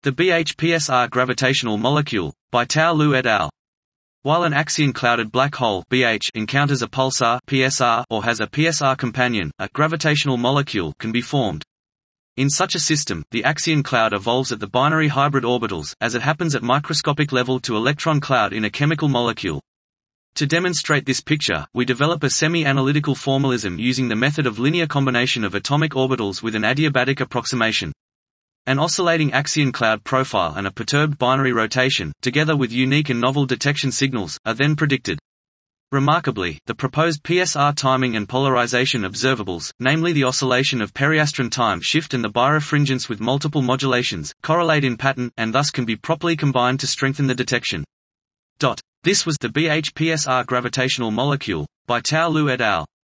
The BH-PSR gravitational molecule, by Tao Lu et al. While an axion-clouded black hole (BH) encounters a pulsar (PSR) or has a PSR companion, a gravitational molecule can be formed. In such a system, the axion cloud evolves at the binary hybrid orbitals, as it happens at microscopic level to electron cloud in a chemical molecule. To demonstrate this picture, we develop a semi-analytical formalism using the method of linear combination of atomic orbitals with an adiabatic approximation. An oscillating axion cloud profile and a perturbed binary rotation, together with unique and novel detection signals, are then predicted. Remarkably, the proposed PSR timing and polarization observables, namely the oscillation of periastron time shift and the birefringence with multiple modulations, correlate in pattern, and thus can be properly combined to strengthen the detection. This was the BH-PSR gravitational molecule, by Tao Lu et al.